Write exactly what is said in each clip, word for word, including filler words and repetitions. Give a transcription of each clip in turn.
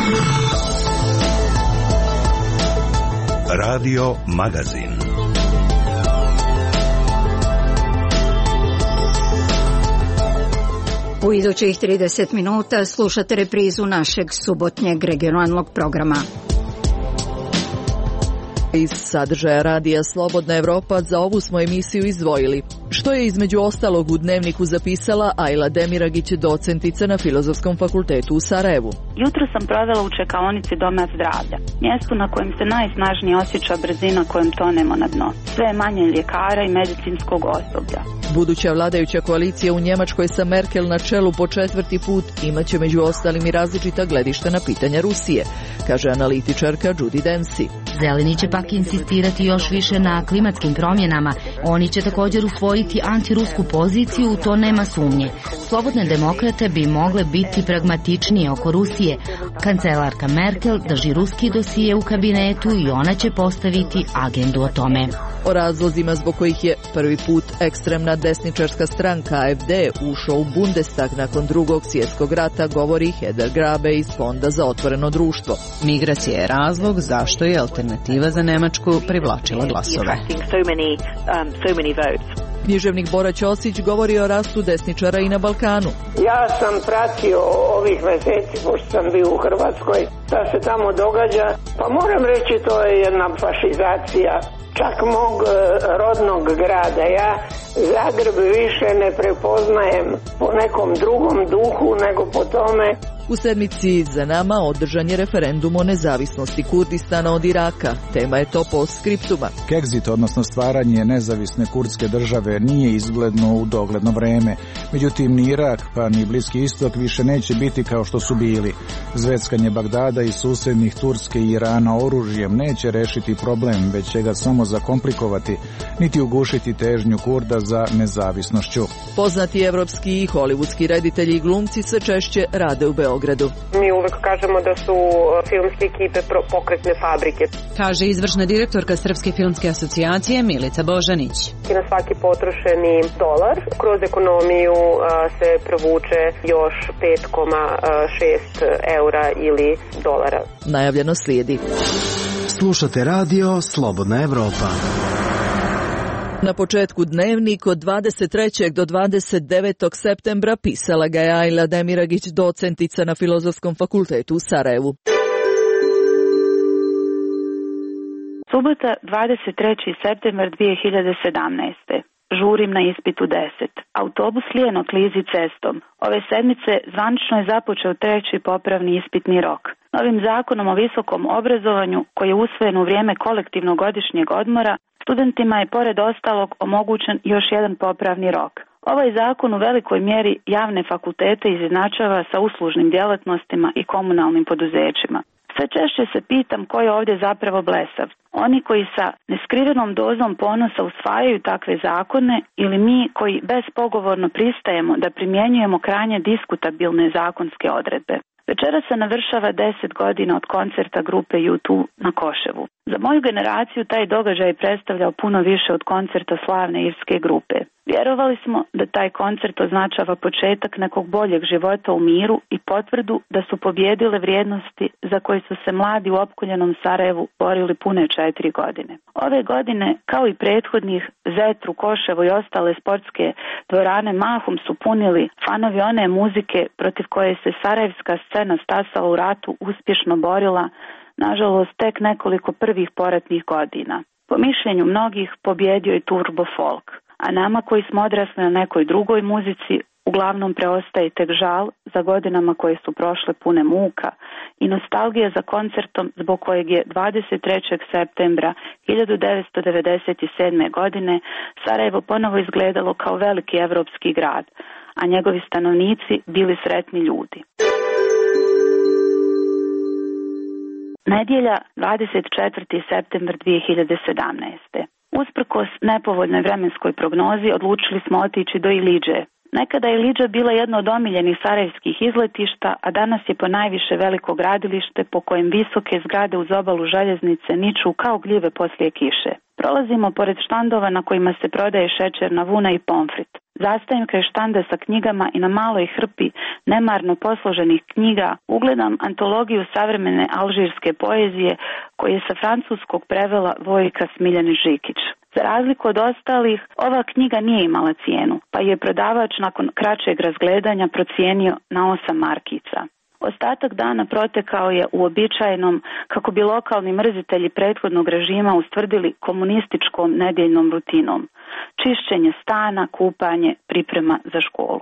Radio Magazin. U idućih trideset minuta slušate reprizu našeg subotnjeg regionalnog programa. Iz sadržaja radija Slobodna Evropa za ovu smo emisiju izdvojili. Što je između ostalog u Dnevniku zapisala Ajla Demiragić, docentica na Filozofskom fakultetu u Sarajevu. Jutro sam provela u čekaonici Doma zdravlja, mjestu na kojem se najsnažnije osjeća brzina kojom tonemo na dno. Sve je manje ljekara i medicinskog osoblja. Buduća vladajuća koalicija u Njemačkoj sa Merkel na čelu po četvrti put imaće među ostalim i različita gledišta na pitanja Rusije, kaže analitičarka Judy Dempsey. Zeleni će pak insistirati još više na klimatskim promjenama. Oni će također usvojiti antirusku poziciju, to nema sumnje. Slobodne demokrate bi mogle biti pragmatičnije oko Rusije. Kancelarka Merkel drži ruski dosije u kabinetu i ona će postaviti agendu o tome. O razlozima zbog kojih je prvi put ekstremna desničarska stranka A F D ušao u Bundestag nakon drugog svjetskog rata govori Heder Grabe iz Fonda za otvoreno društvo. Migracija je razlog zašto je alternativa za Nemačku privlačila glasove. Književnik Bora Ćosić govori o rastu desničara i na Balkanu. Ja sam pratio ovih mjeseci, pošto sam bio u Hrvatskoj, šta se tamo događa, pa moram reći to je jedna fašizacija čak mog rodnog grada. Ja Zagreb više ne prepoznajem po nekom drugom duhu nego po tome. U sedmici za nama održan je referendum o nezavisnosti Kurdistana od Iraka. Tema je to postskriptuma. Kegzit, odnosno stvaranje nezavisne kurdske države, nije izgledno u dogledno vreme. Međutim, ni Irak pa ni Bliski istok više neće biti kao što su bili. Zveckanje Bagdada i susjednih Turske i Irana oružjem neće rešiti problem, već će ga samo zakomplikovati, niti ugušiti težnju Kurda za nezavisnošću. Poznati evropski i hollywoodski reditelji i glumci sve češće rade u Beogradu. Mi uvek kažemo da su filmske ekipe pokretne fabrike, kaže izvršna direktorka Srpske filmske asocijacije Milica Božanić. I na svaki potrošeni dolar kroz ekonomiju se provuče još pet zarez šest eura ili dolara. Najavljeno slijedi. Slušate radio Slobodna Evropa. Na početku Dnevnik od dvadeset trećeg do dvadeset devetog septembra pisala ga je Ajla Demiragić, docentica na Filozofskom fakultetu u Sarajevu. Subota, dvadeset treći septembar dvije hiljade sedamnaeste. Žurim na ispitu deset. Autobus lijeno klizi cestom. Ove sedmice zvanično je započeo treći popravni ispitni rok. Novim zakonom o visokom obrazovanju, koji je usvojen u vrijeme kolektivnog godišnjeg odmora, studentima je pored ostalog omogućen još jedan popravni rok. Ovaj zakon u velikoj mjeri javne fakultete izjednačava sa uslužnim djelatnostima i komunalnim poduzećima. Sve češće se pitam ko je ovdje zapravo blesav. Oni koji sa neskrivenom dozom ponosa usvajaju takve zakone ili mi koji bespogovorno pristajemo da primjenjujemo krajnje diskutabilne zakonske odredbe. Večera se navršava deset godina od koncerta grupe U dva na Koševu. Za moju generaciju taj događaj predstavljao puno više od koncerta slavne irske grupe. Vjerovali smo da taj koncert označava početak nekog boljeg života u miru i potvrdu da su pobjedile vrijednosti za koje su se mladi u opkoljenom Sarajevu borili pune četiri godine. Ove godine, kao i prethodnih, Zetru, Koševo i ostale sportske dvorane mahom su punili fanovi one muzike protiv koje se sarajevska scena stasala u ratu uspješno borila, nažalost tek nekoliko prvih poratnih godina. Po mišljenju mnogih pobjedio je turbo folk, a nama koji smo odrasli na nekoj drugoj muzici uglavnom preostaje tek žal za godinama koje su prošle pune muka i nostalgija za koncertom zbog kojeg je dvadeset trećeg septembra hiljadu devetsto devedeset sedme. godine Sarajevo ponovo izgledalo kao veliki evropski grad, a njegovi stanovnici bili sretni ljudi. Nedjelja, dvadeset četvrti septembar dvije hiljade sedamnaeste. Usprkos nepovoljnoj vremenskoj prognozi odlučili smo otići do Ilidže. Nekada je Ilidža bila jedno od omiljenih sarajevskih izletišta, a danas je ponajviše veliko gradilište po kojem visoke zgrade uz obalu željeznice niču kao gljive poslije kiše. Prolazimo pored štandova na kojima se prodaje šećerna vuna i pomfrit. Zastajem kraj štanda sa knjigama i na maloj hrpi nemarno posloženih knjiga ugledam antologiju savremene alžirske poezije koje je sa francuskog prevela Vojka Smiljanić Žikić. Za razliku od ostalih, ova knjiga nije imala cijenu, pa je prodavač nakon kraćeg razgledanja procijenio na osam markica. Ostatak dana protekao je uobičajenom, kako bi lokalni mrzitelji prethodnog režima ustvrdili, komunističkom nedjeljnom rutinom. Čišćenje stana, kupanje, priprema za školu.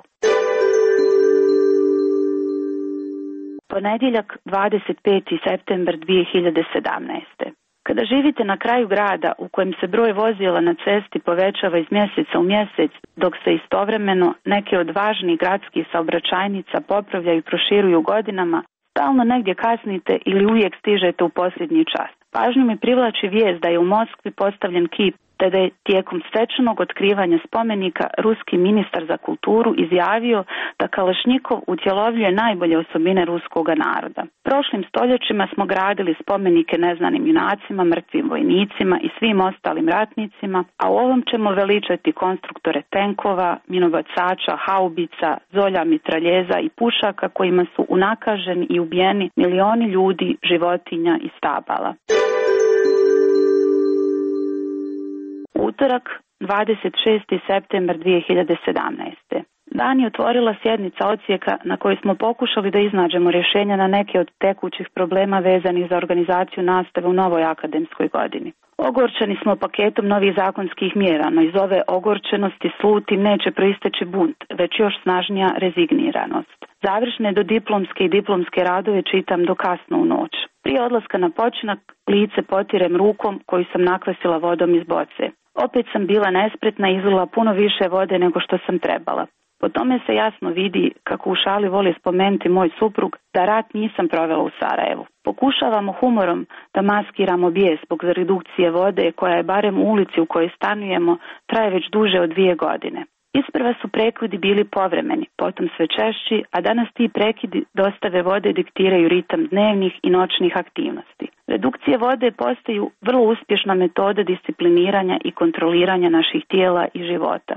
Ponedjeljak, dvadeset peti septembar dvije hiljade sedamnaeste. Kada živite na kraju grada u kojem se broj vozila na cesti povećava iz mjeseca u mjesec, dok se istovremeno neke od važnih gradskih saobraćajnica popravljaju i proširuju godinama, stalno negdje kasnite ili uvijek stižete u posljednji čas. Pažnju mi privlači vijest da je u Moskvi postavljen kip, te da je tijekom svečanog otkrivanja spomenika ruski ministar za kulturu izjavio da Kalašnjikov utjelovljuje najbolje osobine ruskoga naroda. Prošlim stoljećima smo gradili spomenike neznanim junacima, mrtvim vojnicima i svim ostalim ratnicima, a u ovom ćemo veličati konstruktore tenkova, minobacača, haubica, zolja, mitraljeza i pušaka kojima su unakaženi i ubijeni milioni ljudi, životinja i stabala. Utorak, dvadeset šesti septembar dvije hiljade sedamnaeste. Dan je otvorila sjednica odsjeka na kojoj smo pokušali da iznađemo rješenja na neke od tekućih problema vezanih za organizaciju nastave u novoj akademskoj godini. Ogorčeni smo paketom novih zakonskih mjera, no iz ove ogorčenosti slutim neće proisteći bunt, već još snažnija rezigniranost. Završne do diplomske i diplomske radove čitam do kasno u noć. Prije odlaska na počinak lice potirem rukom koju sam nakvasila vodom iz boce. Opet sam bila nespretna i izlila puno više vode nego što sam trebala. Po tome se jasno vidi, kako u šali voli spomenuti moj suprug, da rat nisam provela u Sarajevu. Pokušavamo humorom da maskiramo bijes zbog redukcije vode koja je barem u ulici u kojoj stanujemo traje već duže od dvije godine. Isprva su prekidi bili povremeni, potom sve češći, a danas ti prekidi dostave vode diktiraju ritam dnevnih i noćnih aktivnosti. Redukcije vode postaju vrlo uspješna metoda discipliniranja i kontroliranja naših tijela i života.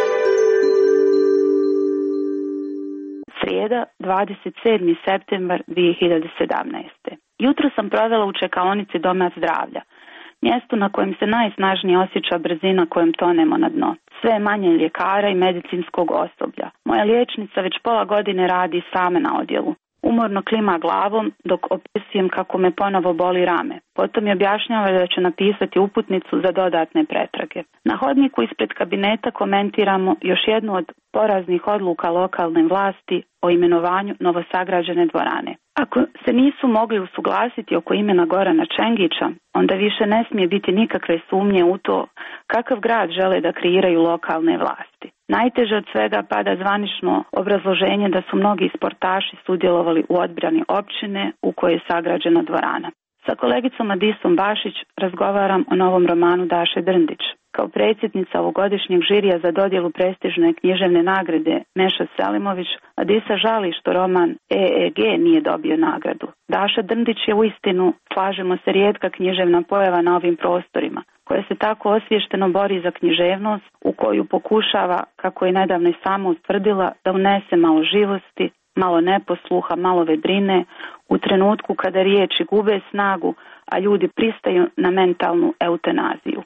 Srijeda, dvadeset sedmi septembar dvije hiljade sedamnaeste. Jutro sam provela u čekaonici Doma zdravlja, mjestu na kojem se najsnažnije osjeća brzina kojom tonemo na dno. Sve je manje ljekara i medicinskog osoblja. Moja liječnica već pola godine radi sama na odjelu. Umorno klima glavom dok opisujem kako me ponovo boli rame. Potom je objašnjava da će napisati uputnicu za dodatne pretrage. Na hodniku ispred kabineta komentiramo još jednu od poraznih odluka lokalne vlasti o imenovanju novosagrađene dvorane. Ako se nisu mogli usuglasiti oko imena Gorana Čengića, onda više ne smije biti nikakve sumnje u to kakav grad žele da kreiraju lokalne vlasti. Najteže od svega pada zvanično obrazloženje da su mnogi sportaši sudjelovali u odbrani općine u kojoj je sagrađena dvorana. Sa kolegicom Adisom Bašić razgovaram o novom romanu Daše Drndić. Kao predsjednica ovogodišnjeg žirija za dodjelu prestižne književne nagrade Meša Selimović, Adisa žali što roman E E G nije dobio nagradu. Daša Drndić je uistinu, slažemo se, rijetka književna pojava na ovim prostorima, koja se tako osvješteno bori za književnost, u koju pokušava, kako je nedavno i sama utvrdila, da unese malo živosti, malo neposluha, malo vedrine, u trenutku kada riječi gube snagu, a ljudi pristaju na mentalnu eutanaziju.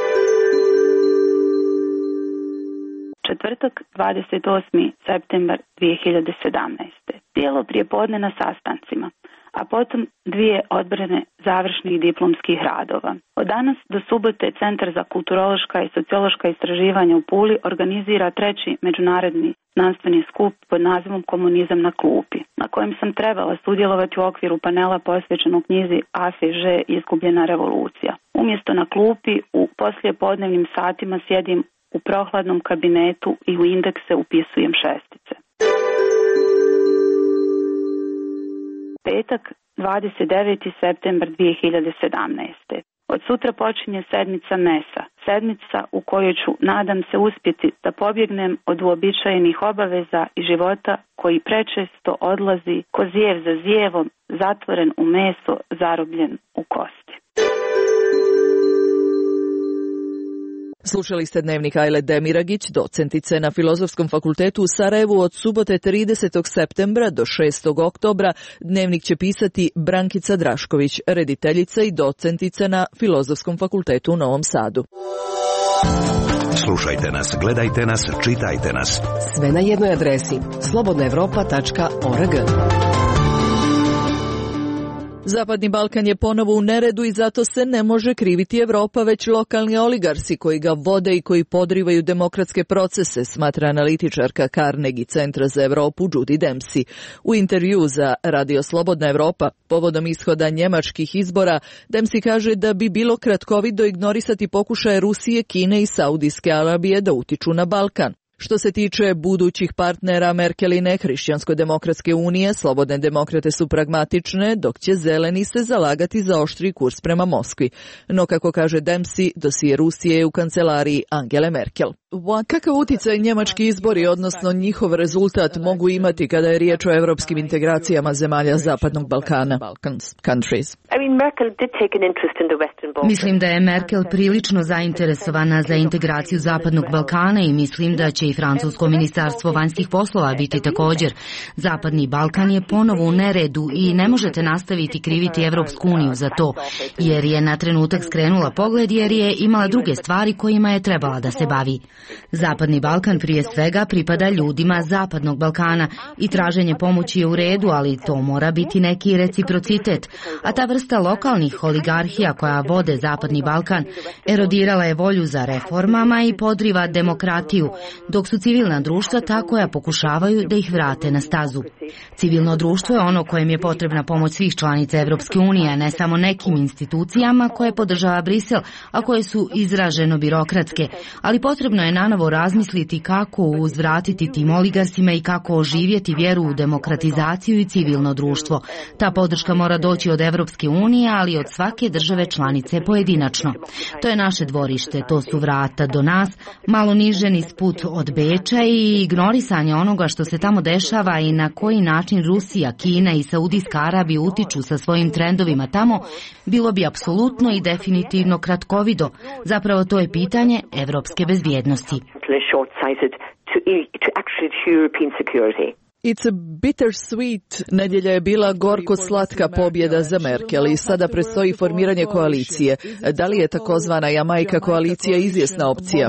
Četvrtak, dvadeset osmi septembar dvije hiljade sedamnaeste. Cijelo prijepodne na sastancima, a potom dvije odbrane završnih diplomskih radova. Od danas do subote Centar za kulturološka i sociološka istraživanja u Puli organizira treći međunarodni znanstveni skup pod nazivom Komunizam na klupi, na kojem sam trebala sudjelovati u okviru panela posvećenog knjizi Afe Ž. Izgubljena revolucija. Umjesto na klupi, u poslijepodnevnim satima sjedim u prohladnom kabinetu i u indekse upisujem šestice. Petak, dvadeset deveti septembar dvije hiljade sedamnaeste. Od sutra počinje sedmica mesa, sedmica u kojoj ću, nadam se, uspjeti da pobjegnem od uobičajenih obaveza i života koji prečesto odlazi ko zijev za zijevom, zatvoren u meso, zarobljen u kosti. Slušali ste dnevnik Ajle Demiragić, docentice na Filozofskom fakultetu u Sarajevu od subote tridesetog septembra do šestog oktobra. Dnevnik će pisati Brankica Drašković, rediteljica i docentica na Filozofskom fakultetu u Novom Sadu. Slušajte nas, gledajte nas, čitajte nas. Sve na jednoj adresi slobodna evropa tačka org. Zapadni Balkan je ponovo u neredu i zato se ne može kriviti Evropa, već lokalni oligarsi koji ga vode i koji podrivaju demokratske procese, smatra analitičarka Carnegie Centra za Evropu Judy Dempsey. U intervju za Radio Slobodna Evropa povodom ishoda njemačkih izbora, Dempsey kaže da bi bilo kratkovido ignorisati pokušaje Rusije, Kine i Saudijske Arabije da utiču na Balkan. Što se tiče budućih partnera Merkeline Hrišćansko-demokratske unije, slobodne demokrate su pragmatične, dok će zeleni se zalagati za oštri kurs prema Moskvi. No, kako kaže Dempsey, dosije Rusije je u kancelariji Angele Merkel. Kakav uticaj njemački izbori, odnosno njihov rezultat, mogu imati kada je riječ o evropskim integracijama zemalja Zapadnog Balkana? Mislim da je Merkel prilično zainteresovana za integraciju Zapadnog Balkana i mislim da će i francusko ministarstvo vanjskih poslova biti također. Zapadni Balkan je ponovo u neredu i ne možete nastaviti kriviti Evropsku uniju za to, jer je na trenutak skrenula pogled jer je imala druge stvari kojima je trebala da se bavi. Zapadni Balkan prije svega pripada ljudima Zapadnog Balkana i traženje pomoći je u redu, ali to mora biti neki reciprocitet. A ta vrsta lokalnih oligarhija koja vode Zapadni Balkan erodirala je volju za reformama i podriva demokratiju, dok su civilna društva ta koja pokušavaju da ih vrate na stazu. Civilno društvo je ono kojem je potrebna pomoć svih članica Evropske unije, a ne samo nekim institucijama koje podržava Brisel, a koje su izraženo birokratske, ali potrebno je nanovo razmisliti kako uzvratiti tim oligarsima i kako oživjeti vjeru u demokratizaciju i civilno društvo. Ta podrška mora doći od Evropske unije, ali od svake države članice pojedinačno. To je naše dvorište, to su vrata do nas, malo niže niz put od Beča i ignorisanje onoga što se tamo dešava i na koji način Rusija, Kina i Saudijska Arabija utiču sa svojim trendovima tamo, bilo bi apsolutno i definitivno kratkovido. Zapravo to je pitanje evropske bezbjednosti. It's a bittersweet. Nedjelja je bila gorko-slatka pobjeda za Merkel i sada predstoji formiranje koalicije. Da li je takozvana Jamajka koalicija izvjesna opcija?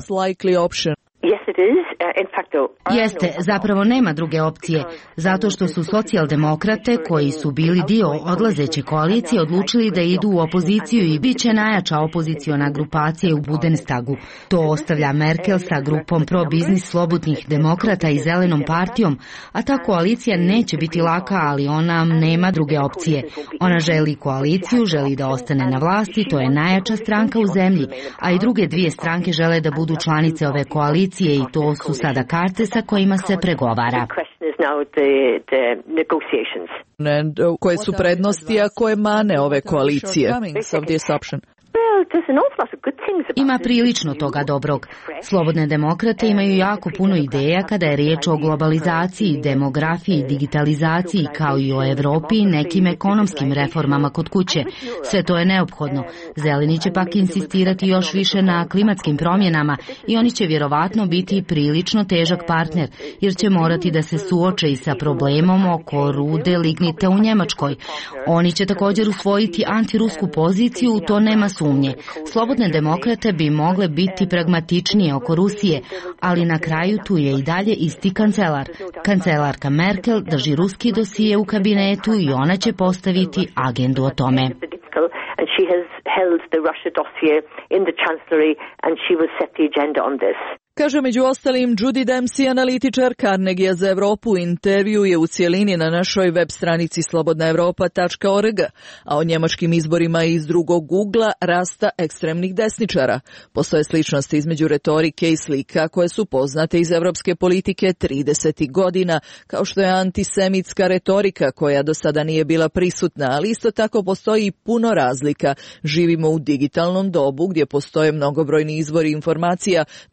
Jeste, zapravo nema druge opcije, zato što su socijaldemokrate koji su bili dio odlazeće koalicije odlučili da idu u opoziciju i bit će najjača opoziciona grupacija u Bundestagu. To ostavlja Merkel sa grupom pro-biznis slobodnih demokrata i zelenom partijom, a ta koalicija neće biti laka, ali ona nema druge opcije. Ona želi koaliciju, želi da ostane na vlasti, to je najjača stranka u zemlji, a i druge dvije stranke žele da budu članice ove koalicije i to su sada karte sa kojima se pregovara. Koje su prednosti, a koje mane ove koalicije? Ima prilično toga dobrog. Slobodne demokrate imaju jako puno ideja kada je riječ o globalizaciji, demografiji, digitalizaciji, kao i o Evropi i nekim ekonomskim reformama kod kuće. Sve to je neophodno. Zeleni će pak insistirati još više na klimatskim promjenama i oni će vjerovatno biti prilično težak partner, jer će morati da se suoče i sa problemom oko rude lignite u Njemačkoj. Oni će također usvojiti antirusku poziciju, to nema sumnje. Slobodne demokrate bi mogle biti pragmatičnije oko Rusije, ali na kraju tu je i dalje isti kancelar. Kancelarka Merkel drži ruski dosije u kabinetu i ona će postaviti agendu o tome. Kaže među ostalim Judy Dempsey, analitičar Carnegie za Evropu. Intervju je u cijelini na našoj web stranici slobodna evropa tačka org, a o njemačkim izborima iz drugog ugla rasta ekstremnih desničara. Postoje sličnosti između retorike i slika koje su poznate iz evropske politike tridesetih godina, kao što je antisemitska retorika koja do sada nije bila prisutna, ali isto tako postoji puno razlika. Živimo u digitalnom dobu gdje postoje mnogobrojni izvori informacija, tako da je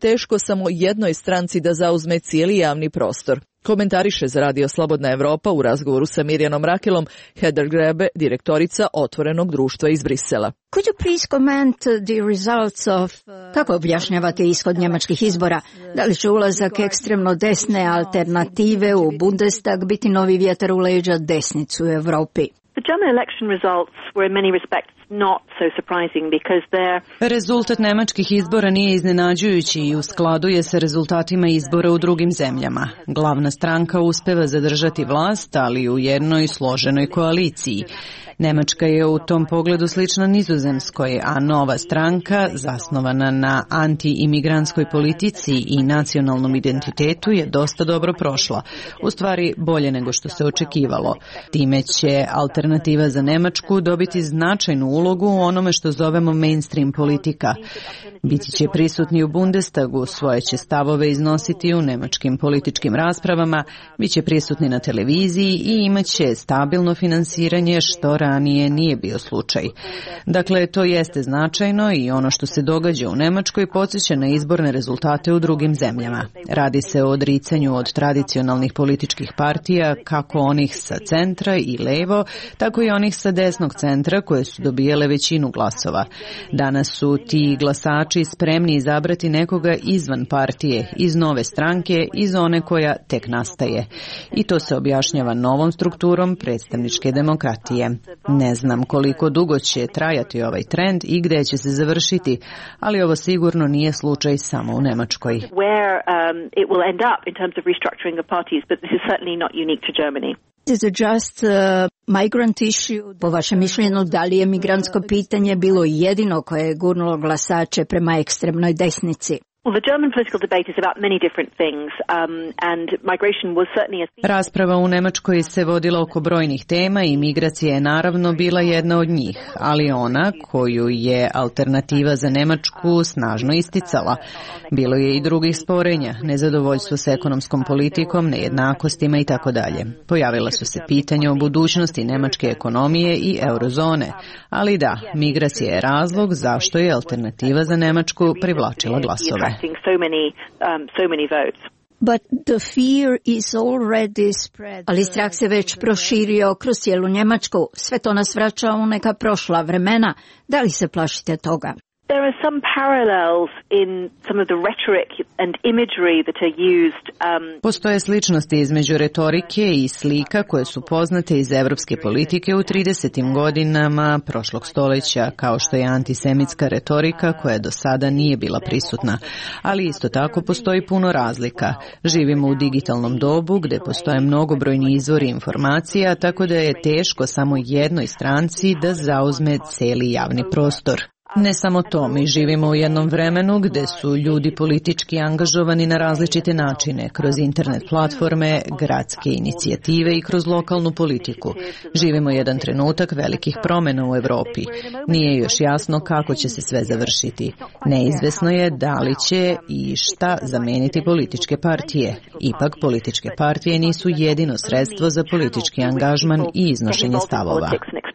teško samo jednoj stranci da zauzme cijeli javni prostor. Komentariše za Radio Slobodna Evropa u razgovoru sa Mirjanom Rakelom Heather Grebe, direktorica Otvorenog društva iz Brisela. Could you please comment the results of... Kako objašnjavate ishod njemačkih izbora? Da li će ulazak ekstremno desne alternative u Bundestag biti novi vjetar u leđa desnicu u Evropi? The German election results were in many respects not so surprising because they're... Rezultat nemačkih izbora nije iznenađujući i u skladu je sa rezultatima izbora u drugim zemljama. Glavna stranka uspeva zadržati vlast, ali u jednoj složenoj koaliciji. Nemačka je u tom pogledu slična Nizozemskoj, a nova stranka, zasnovana na anti-imigrantskoj politici i nacionalnom identitetu, je dosta dobro prošla. U stvari, bolje nego što se očekivalo. Time će Alternativa za Nemačku dobiti značajnu ulogu u onome što zovemo mainstream politika. Biti će prisutni u Bundestagu, svoje će stavove iznositi u nemačkim političkim raspravama, bit će prisutni na televiziji i imat će stabilno finansiranje, što ranije nije bio slučaj. Dakle, to jeste značajno i ono što se događa u Nemačkoj podsjeća na izborne rezultate u drugim zemljama. Radi se o odricanju od tradicionalnih političkih partija, kako onih sa centra i levo, tako i onih sa desnog centra koje su dobijale većinu glasova. Danas su ti glasači spremni izabrati nekoga izvan partije, iz nove stranke, iz one koja tek nastaje. I to se objašnjava novom strukturom predstavničke demokratije. Ne znam koliko dugo će trajati ovaj trend i gde će se završiti, ali ovo sigurno nije slučaj samo u Nemačkoj. Where um, it will end up in terms of restructuring of parties, but this is certainly not unique to Germany. Is it just uh, migrant issue? Po vašem mišljenju, da li je migrantsko pitanje bilo jedino koje je gurnulo glasače prema ekstremnoj desnici? Well, the German political debate is about many different things, um, and migration was certainly a... Rasprava u Nemačkoj se vodila oko brojnih tema i migracija je naravno bila jedna od njih, ali ona koju je Alternativa za Nemačku snažno isticala. Bilo je i drugih sporenja, nezadovoljstvo s ekonomskom politikom, nejednakostima i tako dalje. Pojavila su se pitanja o budućnosti nemačke ekonomije i eurozone, ali da, migracija je razlog zašto je Alternativa za Nemačku privlačila glasove. So many, um, so many votes. But the fear is already spread. Ali strah se već proširio kroz cijelu Njemačku. Sve to nas vraća u neka prošla vremena. Da li se plašite toga? There are some parallels in some of the rhetoric and imagery that are used. Um, Postoje sličnosti između retorike i slika koje su poznate iz evropske politike u tridesetim godinama prošlog stoljeća, kao što je antisemitska retorika koja do sada nije bila prisutna. Ali isto tako postoji puno razlika. Živimo u digitalnom dobu gde postoje mnogobrojni izvori informacija, tako da je teško samo jednoj stranci da zauzme celi javni prostor. Ne samo to, mi živimo u jednom vremenu gde su ljudi politički angažovani na različite načine, kroz internet platforme, gradske inicijative i kroz lokalnu politiku. Živimo jedan trenutak velikih promjena u Evropi. Nije još jasno kako će se sve završiti. Neizvesno je da li će i šta zameniti političke partije. Ipak političke partije nisu jedino sredstvo za politički angažman i iznošenje stavova.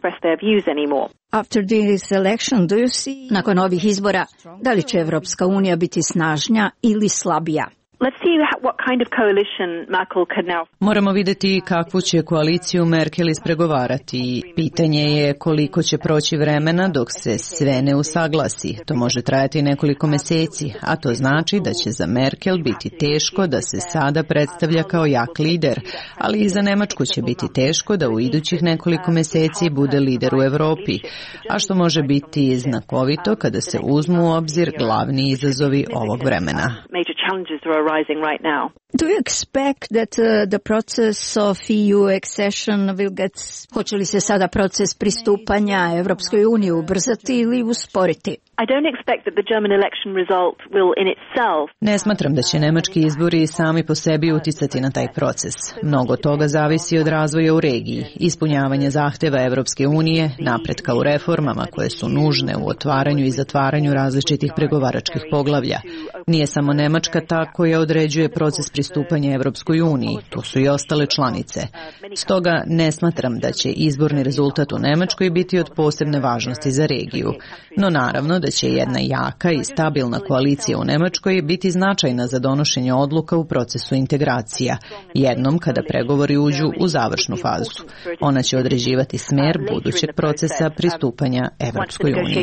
After this election, do you see... Nakon ovih izbora, da li će Evropska unija biti snažnija ili slabija? Let's see what kind of coalition Merkel can now... Moramo vidjeti kakvu će koaliciju Merkel ispregovarati. Pitanje je koliko će proći vremena dok se sve ne usaglasi. To može trajati nekoliko mjeseci, a to znači da će za Merkel biti teško da se sada predstavlja kao jak lider, ali i za Nemačku će biti teško da u idućih nekoliko mjeseci bude lider u Europi, a što može biti znakovito kada se uzmu u obzir glavni izazovi ovog vremena. Rising right now. Do you expect that uh, the process of E U accession will get... Hoće li se sada proces pristupanja Evropskoj uniji ubrzati ili usporiti? I don't expect that the German election result will in itself... Ne smatram da će nemački izbori sami po sebi uticati na taj proces. Mnogo toga zavisi od razvoja u regiji, ispunjavanja zahtjeva Evropske unije, napretka u reformama koje su nužne u otvaranju i zatvaranju različitih pregovaračkih poglavlja. Nije samo Nemačka ta koja određuje proces pristupanja Evropskoj uniji, tu su i ostale članice. Stoga ne smatram da će izborni rezultat u Nemačkoj biti od posebne važnosti za regiju. No naravno da će jedna jaka i stabilna koalicija u Nemačkoj biti značajna za donošenje odluka u procesu integracija, jednom kada pregovori uđu u završnu fazu. Ona će određivati smer budućeg procesa pristupanja Evropskoj uniji.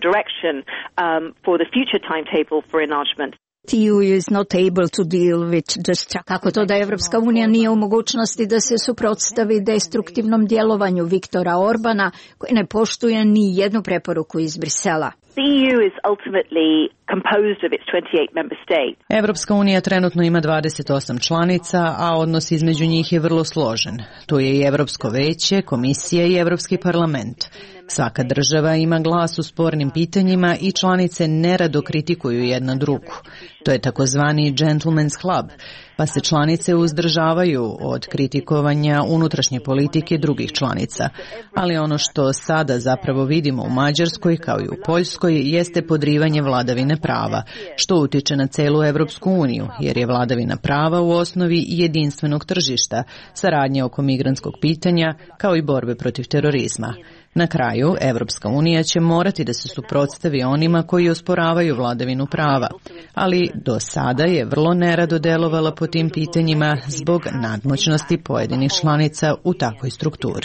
E U is not able to deal with just... Kako to da Evropska unija nije u mogućnosti da se suprotstavi destruktivnom djelovanju Viktora Orbana, koji ne poštuje ni jednu preporuku iz Brisela? The E U is ultimately composed of its twenty-eight member states. Evropska unija trenutno ima dvadeset osam članica, a odnos između njih je vrlo složen. Tu je i Evropsko veće, komisija i Evropski parlament. Svaka država ima glas u spornim pitanjima i članice nerado kritikuju jedna drugu. To je takozvani gentleman's club, pa se članice uzdržavaju od kritikovanja unutrašnje politike drugih članica. Ali ono što sada zapravo vidimo u Mađarskoj kao i u Poljskoj jeste podrivanje vladavine prava, što utiče na celu Evropsku uniju, jer je vladavina prava u osnovi jedinstvenog tržišta, saradnja oko migrantskog pitanja, kao i borbe protiv terorizma. Na kraju, Evropska unija će morati da se suprotstavi onima koji osporavaju vladavinu prava, ali do sada je vrlo nerado delovala po tim pitanjima zbog nadmoćnosti pojedinih članica u takvoj strukturi.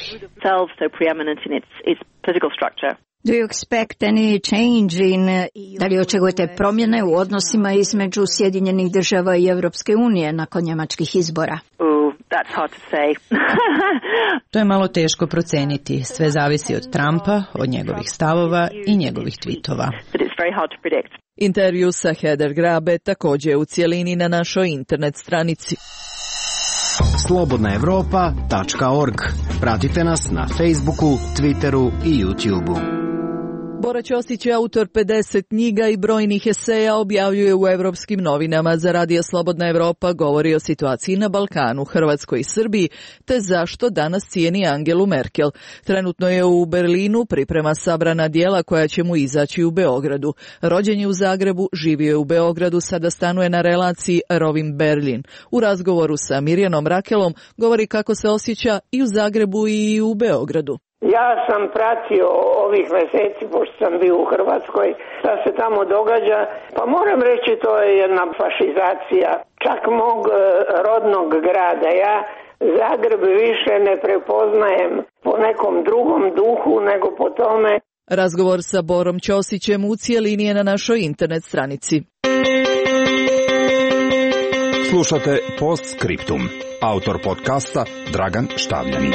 Do you expect any change in... Da li očekujete promjene u odnosima između Sjedinjenih država i Evropske unije nakon njemačkih izbora? Ooh, that's hard to say. To je malo teško proceniti. Sve zavisi od Trumpa, od njegovih stavova i njegovih tweetova. But it's very hard to predict. Intervju sa Heather Grabe također u cijelini na našoj internet stranici. slobodna evropa tačka org. Pratite nas na Facebooku, Twitteru i YouTubeu. Bora Ćosić je autor pedeset knjiga i brojnih eseja, objavljuje u Evropskim novinama. Za Radio Slobodna Evropa govori o situaciji na Balkanu, Hrvatskoj i Srbiji, te zašto danas cijeni Angelu Merkel. Trenutno je u Berlinu, priprema sabrana djela koja će mu izaći u Beogradu. Rođen je u Zagrebu, živio je u Beogradu, sada stanuje na relaciji Rovin-Berlin. U razgovoru sa Mirjanom Rakelom govori kako se osjeća i u Zagrebu i u Beogradu. Ja sam pratio ovih mjeseci, pošto sam bio u Hrvatskoj, šta se tamo događa, pa moram reći to je jedna fašizacija čak mog rodnog grada. Ja Zagreb više ne prepoznajem po nekom drugom duhu nego po tome. Razgovor sa Borom Ćosićem u cijelini je na našoj internet stranici. Slušate Postscriptum. Autor podcasta Dragan Štavljanin.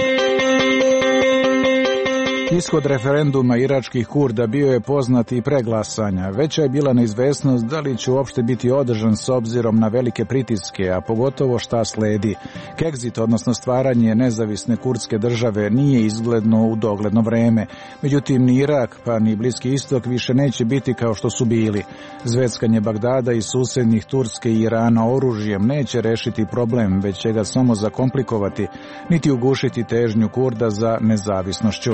Ishod referenduma iračkih Kurda bio je poznat i pre glasanja. Veća je bila neizvesnost da li će uopšte biti održan s obzirom na velike pritiske, a pogotovo šta sledi. Kegzit, odnosno stvaranje nezavisne kurdske države, nije izgledno u dogledno vreme. Međutim, ni Irak pa ni Bliski istok više neće biti kao što su bili. Zveckanje Bagdada i susednih Turske i Irana oružjem neće rešiti problem, već će ga samo zakomplikovati, niti ugušiti težnju Kurda za nezavisnošću.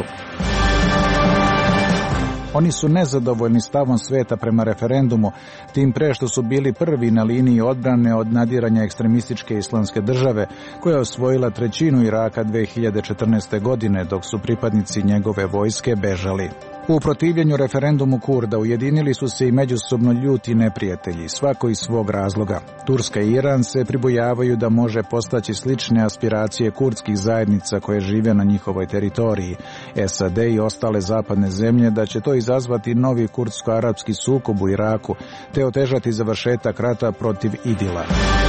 Oni su nezadovoljni stavom sveta prema referendumu, tim pre što su bili prvi na liniji odbrane od nadiranja ekstremističke islamske države, koja je osvojila trećinu Iraka dve hiljade četrnaeste. godine, dok su pripadnici njegove vojske bežali. U protivljenju referendumu Kurda ujedinili su se i međusobno ljuti neprijatelji, svako iz svog razloga. Turska i Iran se pribojavaju da može postaći slične aspiracije kurdskih zajednica koje žive na njihovoj teritoriji. S A D i ostale zapadne zemlje da će to izazvati novi kurdsko-arapski sukob u Iraku, te otežati završetak rata protiv Idila.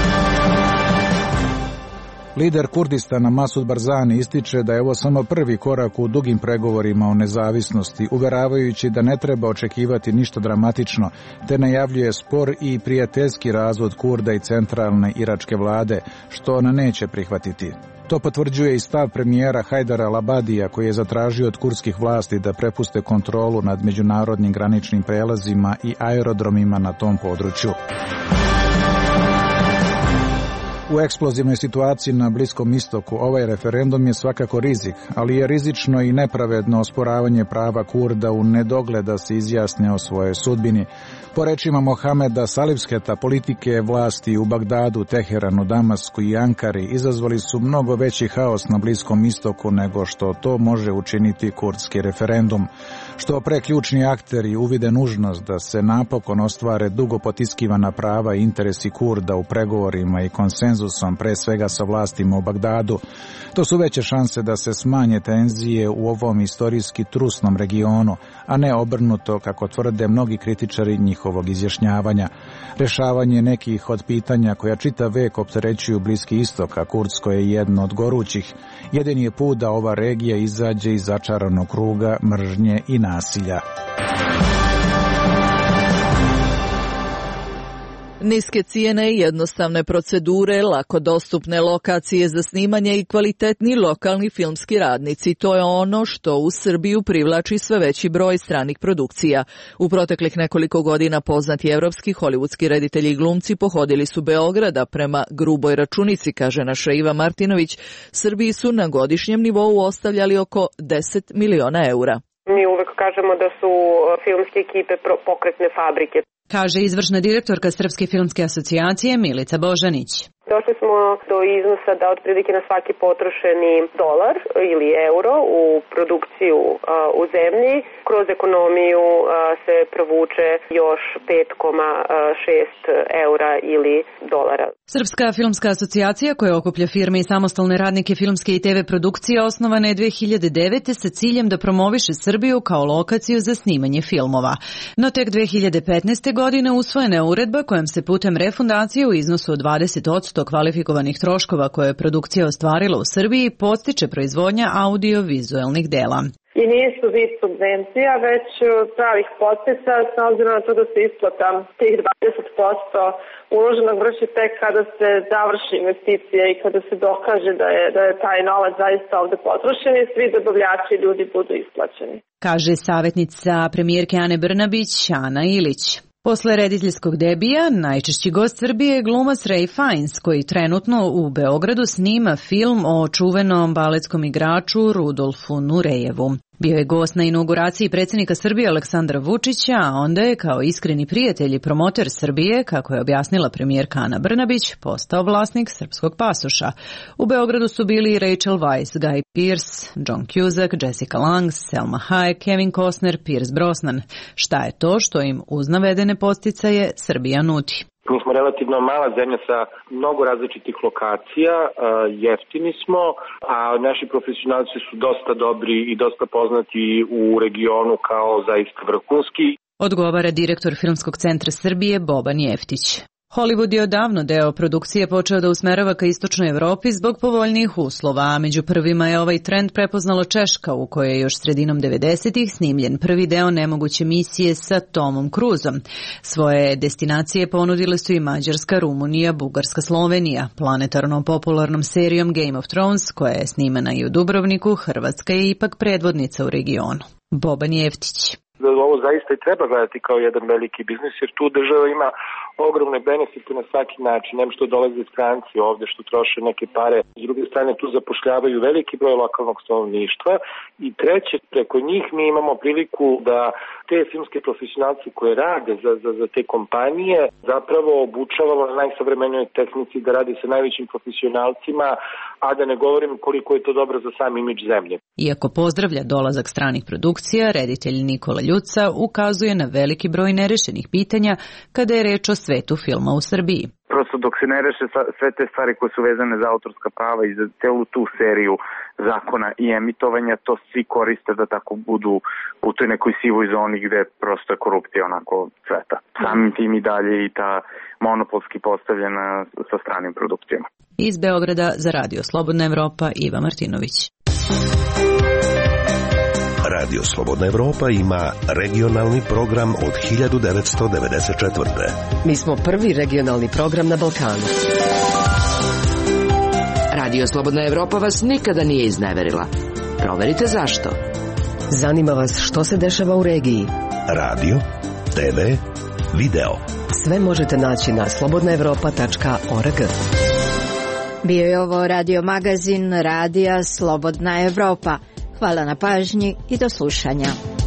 Lider Kurdistana Masud Barzani ističe da je ovo samo prvi korak u dugim pregovorima o nezavisnosti, uveravajući da ne treba očekivati ništa dramatično, te najavljuje spor i prijateljski razvod Kurda i centralne iračke vlade, što ona neće prihvatiti. To potvrđuje i stav premijera Hajdara al-Abadija, koji je zatražio od kurdskih vlasti da prepuste kontrolu nad međunarodnim graničnim prelazima i aerodromima na tom području. U eksplozivnoj situaciji na Bliskom istoku ovaj referendum je svakako rizik, ali je rizično i nepravedno osporavanje prava Kurda u nedogled da se izjasne o svojoj sudbini. Po rečima Mohameda Salivsketa, politike vlasti u Bagdadu, Teheranu, Damasku i Ankari izazvali su mnogo veći haos na Bliskom istoku nego što to može učiniti kurdski referendum. Što pre ključni akteri uvide nužnost da se napokon ostvare dugo potiskivana prava i interesi Kurda u pregovorima i konsenzusom, pre svega sa vlastima u Bagdadu, to su veće šanse da se smanje tenzije u ovom istorijski trusnom regionu, a ne obrnuto, kako tvrde mnogi kritičari njihovog izjašnjavanja. Rešavanje nekih od pitanja koja čitav vek opterećuju Bliski istok, a kurdsko je jedno od gorućih, jedini je put da ova regija izađe iz začaranog kruga mržnje i nasilja. Niske cijene i jednostavne procedure, lako dostupne lokacije za snimanje i kvalitetni lokalni filmski radnici. To je ono što u Srbiju privlači sve veći broj stranih produkcija. U proteklih nekoliko godina poznati evropski hollywoodski reditelji i glumci pohodili su Beograd, a prema gruboj računici, kaže naša Iva Martinović, Srbiji su na godišnjem nivou ostavljali oko deset miliona eura. Mi uvek kažemo da su filmske ekipe pokretne fabrike. Kaže izvršna direktorka Srpske filmske asocijacije Milica Božanić. Došli smo do iznosa da otprilike na svaki potrošeni dolar ili euro u produkciju a, u zemlji kroz ekonomiju a, se provuče još pet zarez šest eura ili dolara. Srpska filmska asocijacija, koja okuplja firme i samostalne radnike filmske i te ve produkcije, osnovana je dve hiljade devete. sa ciljem da promoviše Srbiju kao lokaciju za snimanje filmova. No tek dve hiljade petnaeste. godine usvojena je uredba kojom se putem refundacije u iznosu od dvadeset posto kvalifikovanih troškova koje je produkcija ostvarila u Srbiji podstiče proizvodnja audio-vizuelnih dela. I nisu vid subvencija, već pravih podsticaja, s obzirom na to da se isplata tih dvadeset posto uloženog vrši tek kada se završi investicija i kada se dokaže da je, da je taj novac zaista ovde potrošen i svi dobavljači i ljudi budu isplaćeni. Kaže savjetnica premijerke Ane Brnabić, Ana Ilić. Posle rediteljskog debija, najčešći gost Srbije je glumac Ray Fiennes, koji trenutno u Beogradu snima film o čuvenom baletskom igraču Rudolfu Nurejevu. Bio je gost na inauguraciji predsjednika Srbije Aleksandra Vučića, a onda je kao iskreni prijatelj i promoter Srbije, kako je objasnila premijerka Ana Brnabić, postao vlasnik srpskog pasoša. U Beogradu su bili Rachel Weisz, Guy Pearce, John Cusack, Jessica Lange, Selma Hayek, Kevin Costner, Pierce Brosnan. Šta je to što im uz navedene podsticaje Srbija nudi? Mi smo relativno mala zemlja sa mnogo različitih lokacija, jeftini smo, a naši profesionalci su dosta dobri i dosta poznati u regionu kao zaista vrhunski. Odgovara direktor Filmskog centra Srbije Boban Jeftić. Hollywood je odavno deo produkcije počeo da usmerava ka istočnoj Evropi zbog povoljnijih uslova, a među prvima je ovaj trend prepoznalo Češka, u kojoj je još sredinom devedesetih snimljen prvi deo nemoguće misije sa Tomom Cruzom. Svoje destinacije ponudile su i Mađarska, Rumunija, Bugarska, Slovenija. Planetarno popularnom serijom Game of Thrones, koja je snimana i u Dubrovniku, Hrvatska je ipak predvodnica u regionu. Boban Jeftić. Ovo zaista i treba gledati kao jedan veliki biznis, jer tu država ima ogromne benefite na svaki način, nem što dolaze stranci ovde, što troše neke pare. S druge strane, tu zapošljavaju veliki broj lokalnog stanovništva. I treće, preko njih mi imamo priliku da te filmske profesionalci koje rade za, za, za te kompanije zapravo obučavamo na najsavremenijoj tehnici, da radi sa najvećim profesionalcima, a da ne govorim koliko je to dobro za sam imidž zemlje. Iako pozdravlja dolazak stranih produkcija, reditelj Nikola Ljuca ukazuje na veliki broj nerešenih pitanja kada je reč o svetu filma u Srbiji. Prosto dok se ne reše sve te stvari koje su vezane za autorska prava i za celu tu seriju zakona i emitovanja, to svi koriste da tako budu u toj nekoj sivoj zoni gde prosto je korupcija onako cveta. Samim tim i dalje i ta monopolski postavljena sa stranim produkcijama. Iz Beograda za Radio Slobodna Evropa, Iva Martinović. Radio Slobodna Evropa ima regionalni program od hiljadu devetsto devedeset četvrte. Mi smo prvi regionalni program na Balkanu. Radio Slobodna Evropa vas nikada nije izneverila. Proverite zašto. Zanima vas što se dešava u regiji. Radio, te ve, video. Sve možete naći na slobodna evropa tačka org. Bio je ovo radio magazin Radija Slobodna Evropa. Hvala na pažnji i do slušanja.